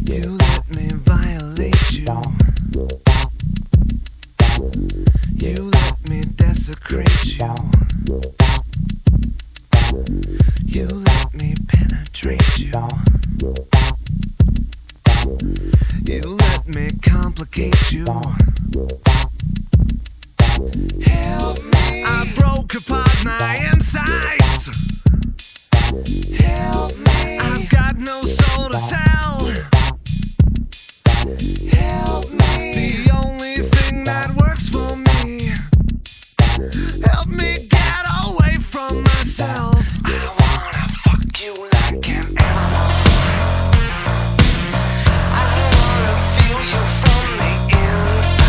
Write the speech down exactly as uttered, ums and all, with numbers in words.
You let me violate you. You let me desecrate you. You let me penetrate you. You let me complicate you. Help me. I broke apart my insides. Help me. I've got no soul to tell. Help me. The only thing that works for me. Help me get away from myself. I wanna fuck you like an animal. I wanna feel you from the inside.